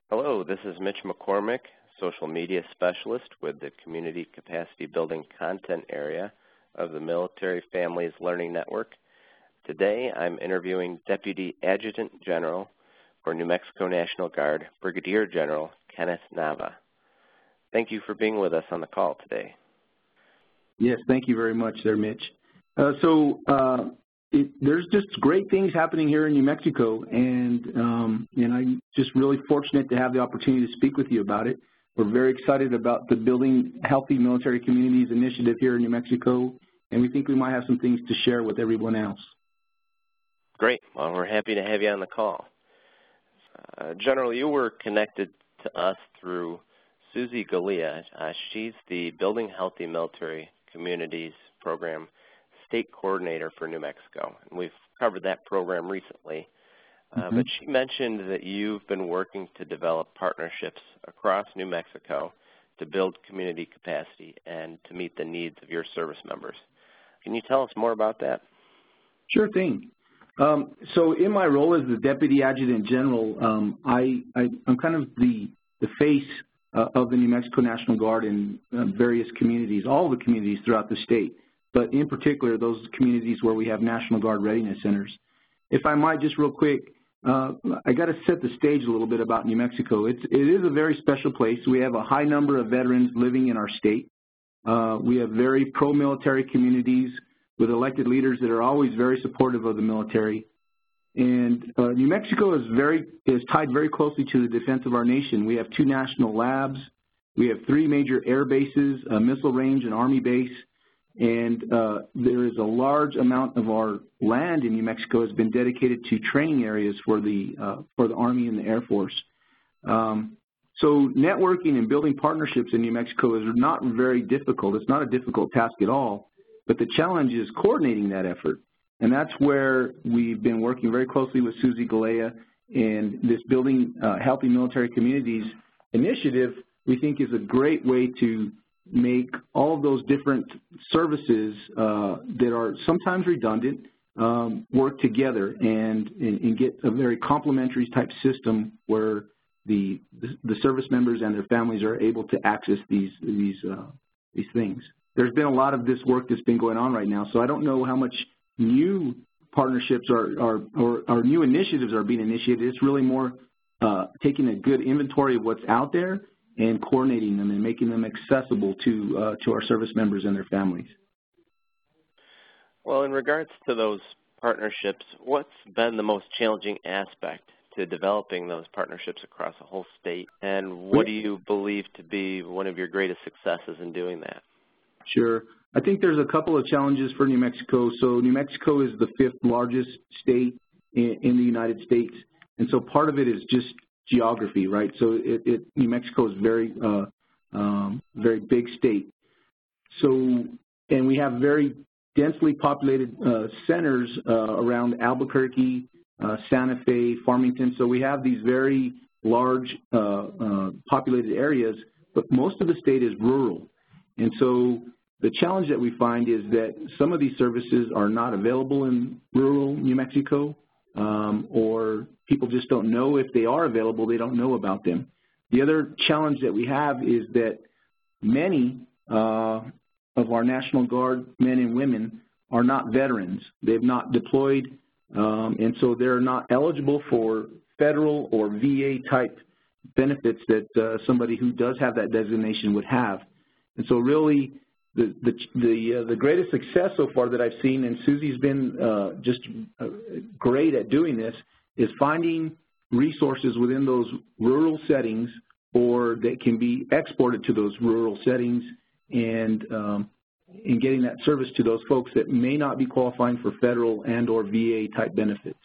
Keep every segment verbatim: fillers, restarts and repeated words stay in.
Hello, this is Mitch McCormick, Social Media Specialist with the Community Capacity Building Content area of the Military Families Learning Network. Today I'm interviewing Deputy Adjutant General for New Mexico National Guard, Brigadier General Kenneth Nava. Thank you for being with us on the call today. Yes, thank you very much there, Mitch. Uh, so uh, it, there's just great things happening here in New Mexico, and, um, and I'm just really fortunate to have the opportunity to speak with you about it. We're very excited about the Building Healthy Military Communities initiative here in New Mexico, and we think we might have some things to share with everyone else. Great. Well, we're happy to have you on the call. Uh, General, you were connected to us through Susie Galea. Uh, she's the Building Healthy Military Communities Program State Coordinator for New Mexico. And we've covered that program recently. Uh, mm-hmm. But she mentioned that you've been working to develop partnerships across New Mexico to build community capacity and to meet the needs of your service members. Can you tell us more about that? Sure thing. Um, so in my role as the Deputy Adjutant General, um, I, I, I'm kind of the, the face uh, of the New Mexico National Guard in uh, various communities, all the communities throughout the state, but in particular those communities where we have National Guard readiness centers. If I might just real quick, uh, I got to set the stage a little bit about New Mexico. It's, it is a very special place. We have a high number of veterans living in our state. Uh, we have very pro-military communities with elected leaders that are always very supportive of the military. And uh, New Mexico is very is tied very closely to the defense of our nation. We have two national labs. We have three major air bases, a missile range, an Army base. And uh, there is a large amount of our land in New Mexico has been dedicated to training areas for the, uh, for the Army and the Air Force. Um, so networking and building partnerships in New Mexico is not very difficult. It's not a difficult task at all. But the challenge is coordinating that effort. And that's where we've been working very closely with Susie Galea, and this Building uh, Healthy Military Communities initiative, we think, is a great way to make all of those different services uh, that are sometimes redundant um, work together and, and, and get a very complementary type system where the, the, the service members and their families are able to access these, these, uh, these things. There's been a lot of this work that's been going on right now, so I don't know how much new partnerships are, are or, or new initiatives are being initiated. It's really more uh, taking a good inventory of what's out there and coordinating them and making them accessible to, uh, to our service members and their families. Well, in regards to those partnerships, what's been the most challenging aspect to developing those partnerships across the whole state, and what do you believe to be one of your greatest successes in doing that? Sure. I think there's a couple of challenges for New Mexico. So New Mexico is the fifth largest state in, in the United States, and so part of it is just geography, right? So it, it, New Mexico is very, uh, um, very big state. So, and we have very densely populated uh, centers uh, around Albuquerque, uh, Santa Fe, Farmington. So we have these very large uh, uh, populated areas, but most of the state is rural. And so the challenge that we find is that some of these services are not available in rural New Mexico, um, or people just don't know if they are available, they don't know about them. The other challenge that we have is that many uh, of our National Guard men and women are not veterans. They've not deployed, um, and so they're not eligible for federal or V A type benefits that uh, somebody who does have that designation would have. And so really, the the the, uh, the greatest success so far that I've seen, and Susie's been uh, just uh, great at doing this, is finding resources within those rural settings or that can be exported to those rural settings and, um, and getting that service to those folks that may not be qualifying for federal and or V A type benefits.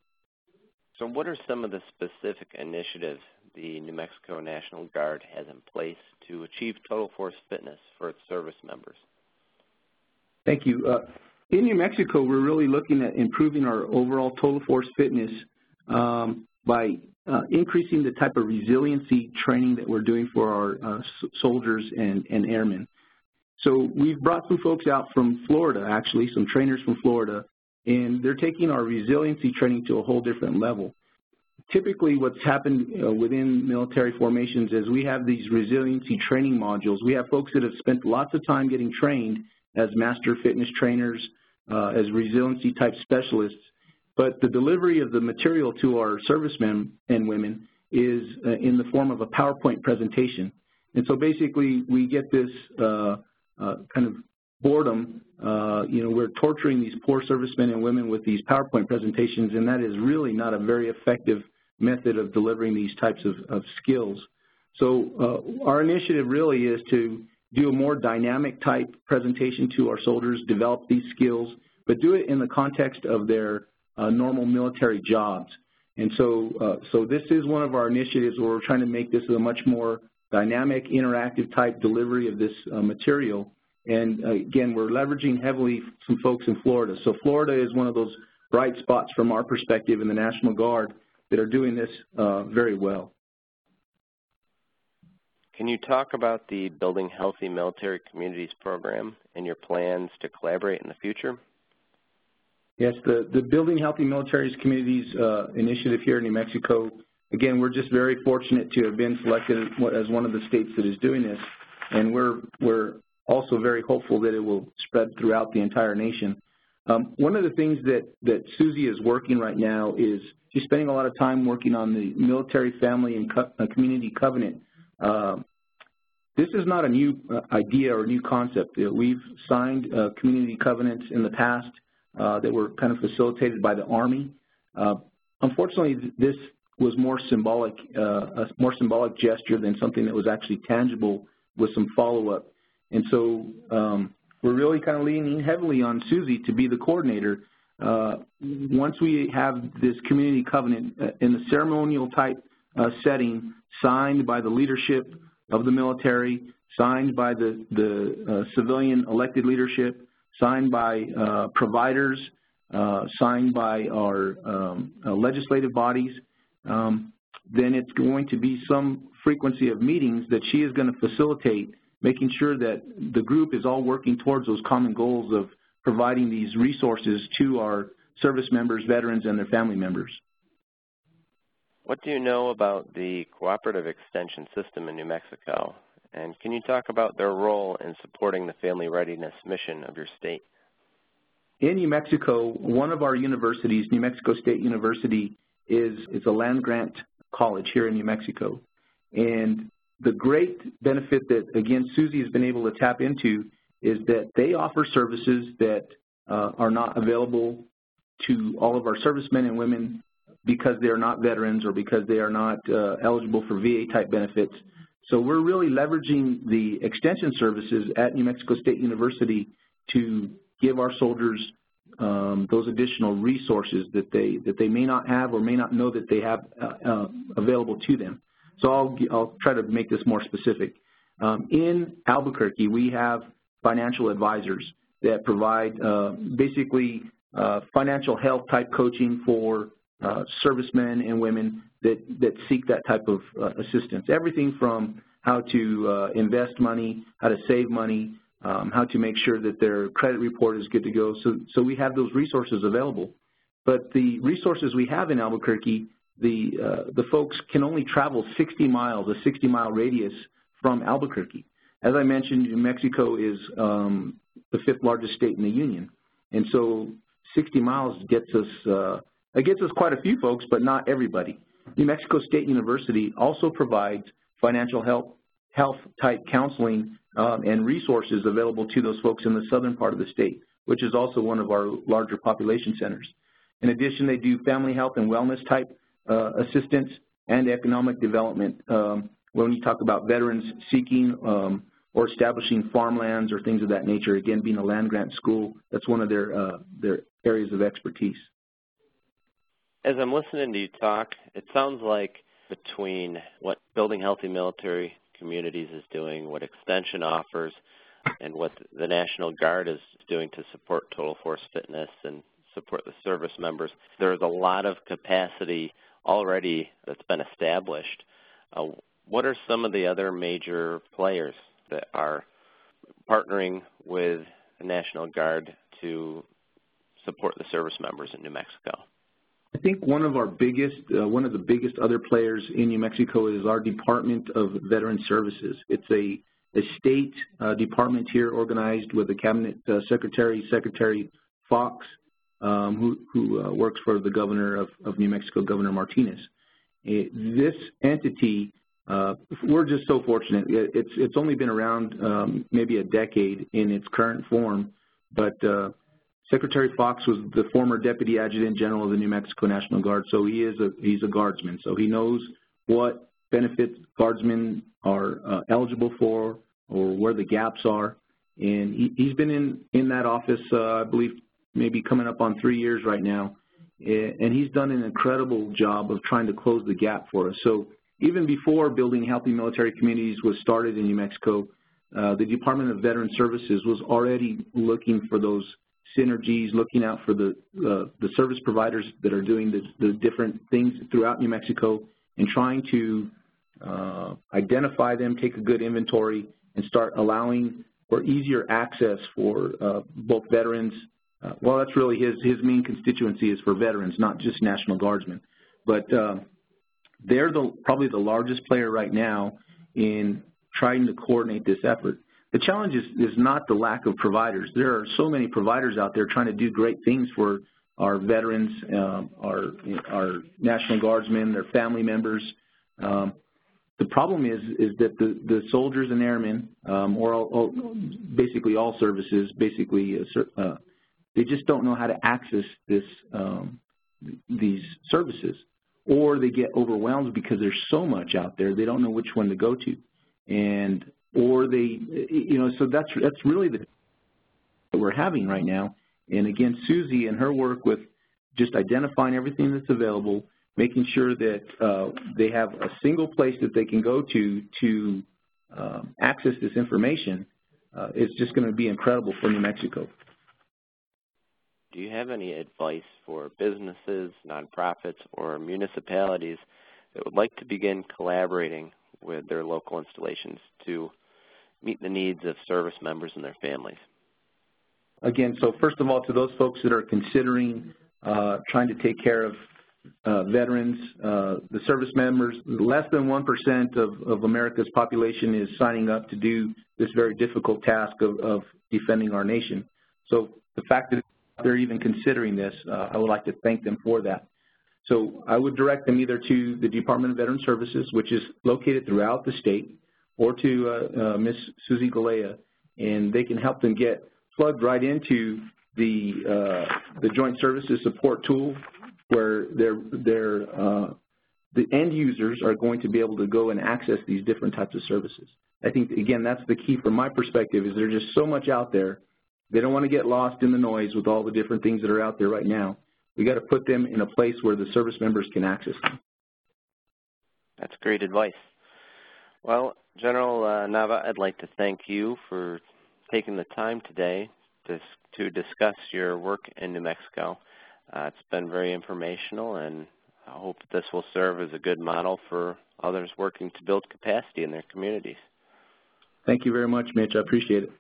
So what are some of the specific initiatives the New Mexico National Guard has in place to achieve total force fitness for its service members? Thank you. Uh, in New Mexico, we're really looking at improving our overall total force fitness um, by uh, increasing the type of resiliency training that we're doing for our uh, soldiers and, and airmen. So we've brought some folks out from Florida, actually, some trainers from Florida, and they're taking our resiliency training to a whole different level. typically what's happened uh, within military formations is we have these resiliency training modules. We have folks that have spent lots of time getting trained as master fitness trainers, uh, as resiliency type specialists, but the delivery of the material to our servicemen and women is uh, in the form of a PowerPoint presentation. And so basically we get this uh, uh, kind of boredom, uh, you know, we're torturing these poor servicemen and women with these PowerPoint presentations, and that is really not a very effective method of delivering these types of, of skills. So uh, our initiative really is to do a more dynamic type presentation to our soldiers, develop these skills, but do it in the context of their uh, normal military jobs. And so, uh, so this is one of our initiatives where we're trying to make this a much more dynamic, interactive type delivery of this uh, material. And uh, again, we're leveraging heavily some folks in Florida. So Florida is one of those bright spots from our perspective in the National Guard that are doing this uh, very well. Can you talk about the Building Healthy Military Communities program and your plans to collaborate in the future? Yes, the, the Building Healthy Military Communities uh, initiative here in New Mexico, again, we're just very fortunate to have been selected as one of the states that is doing this, and we're, we're also very hopeful that it will spread throughout the entire nation. Um, one of the things that, that Susie is working right now is she's spending a lot of time working on the Military Family and Co uh, Community Covenant. Uh, this is not a new uh, idea or a new concept. Uh, we've signed uh, community covenants in the past uh, that were kind of facilitated by the Army. Uh, unfortunately, this was more symbolic, uh, a more symbolic gesture than something that was actually tangible with some follow-up. And so um, we're really kind of leaning heavily on Susie to be the coordinator. Uh, once we have this community covenant uh, in the ceremonial type uh, setting, signed by the leadership of the military, signed by the, the uh, civilian elected leadership, signed by uh, providers, uh, signed by our um, uh, legislative bodies, um, then it's going to be some frequency of meetings that she is going to facilitate, making sure that the group is all working towards those common goals of providing these resources to our service members, veterans, and their family members. What do you know about the Cooperative Extension System in New Mexico? And can you talk about their role in supporting the family readiness mission of your state? In New Mexico, one of our universities, New Mexico State University, is, is a land-grant college here in New Mexico. And the great benefit that, again, Susie has been able to tap into is that they offer services that uh, are not available to all of our servicemen and women because they are not veterans or because they are not uh, eligible for V A-type benefits. So we're really leveraging the extension services at New Mexico State University to give our soldiers um, those additional resources that they, that they may not have or may not know that they have uh, uh, available to them. So I'll, I'll try to make this more specific. Um, in Albuquerque, we have financial advisors that provide uh, basically uh, financial health type coaching for uh, servicemen and women that, that seek that type of uh, assistance. Everything from how to uh, invest money, how to save money, um, how to make sure that their credit report is good to go. So, so we have those resources available. But the resources we have in Albuquerque, the, uh, the folks can only travel sixty miles, a sixty mile radius from Albuquerque. As I mentioned, New Mexico is um, the fifth largest state in the union. And so sixty miles gets us, uh, it gets us quite a few folks, but not everybody. New Mexico State University also provides financial health, health type counseling um, and resources available to those folks in the southern part of the state, which is also one of our larger population centers. In addition, they do family health and wellness type uh, assistance and economic development. Um, when you talk about veterans seeking um, or establishing farmlands or things of that nature, again, being a land-grant school, that's one of their, uh, their areas of expertise. As I'm listening to you talk, it sounds like between what Building Healthy Military Communities is doing, what Extension offers, and what the National Guard is doing to support Total Force Fitness and support the service members, there's a lot of capacity already that's been established. Uh, what are some of the other major players that are partnering with the National Guard to support the service members in New Mexico? I think one of our biggest, uh, one of the biggest other players in New Mexico is our Department of Veteran Services. It's a, a state uh, department here organized with a cabinet uh, secretary, Secretary Fox, um, who, who uh, works for the governor of, of New Mexico, Governor Martinez. It, this entity, uh, we're just so fortunate. It, it's, it's only been around um, maybe a decade in its current form, but uh, Secretary Fox was the former Deputy Adjutant General of the New Mexico National Guard, so he is a he's a guardsman. So he knows what benefits guardsmen are uh, eligible for, or where the gaps are. And he, he's been in in that office, uh, I believe, maybe coming up on three years right now, and he's done an incredible job of trying to close the gap for us. So even before Building Healthy Military Communities was started in New Mexico, uh, the Department of Veteran Services was already looking for those synergies, looking out for the uh, the service providers that are doing the, the different things throughout New Mexico, and trying to uh, identify them, take a good inventory, and start allowing for easier access for uh, both veterans. Uh, well, that's really his his main constituency is for veterans, not just National Guardsmen. But uh, they're the probably the largest player right now in trying to coordinate this effort. The challenge is, is not the lack of providers. There are so many providers out there trying to do great things for our veterans, um, our, our National Guardsmen, their family members. Um, the problem is, is that the, the soldiers and airmen, um, or all, all, basically all services, basically, uh, uh, they just don't know how to access this, um, these services. Or they get overwhelmed because there's so much out there, they don't know which one to go to. And or they, you know, so that's that's really the that we're having right now. And again, Susie and her work with just identifying everything that's available, making sure that uh, they have a single place that they can go to to um, access this information, uh, is just going to be incredible for New Mexico. Do you have any advice for businesses, nonprofits, or municipalities that would like to begin collaborating with their local installations to meet the needs of service members and their families? Again, so first of all, to those folks that are considering uh, trying to take care of uh, veterans, uh, the service members, less than one percent of, of America's population is signing up to do this very difficult task of, of defending our nation. So the fact that they're even considering this, uh, I would like to thank them for that. So I would direct them either to the Department of Veteran Services, which is located throughout the state, or to uh, uh, Miz Susie Galea, and they can help them get plugged right into the uh, the Joint Services Support Tool, where they're, they're, uh, the end users are going to be able to go and access these different types of services. I think, again, that's the key from my perspective, is there's just so much out there. They don't want to get lost in the noise with all the different things that are out there right now. We got to put them in a place where the service members can access them. That's great advice. Well, General uh, Nava, I'd like to thank you for taking the time today to, to discuss your work in New Mexico. Uh, it's been very informational, and I hope this will serve as a good model for others working to build capacity in their communities. Thank you very much, Mitch. I appreciate it.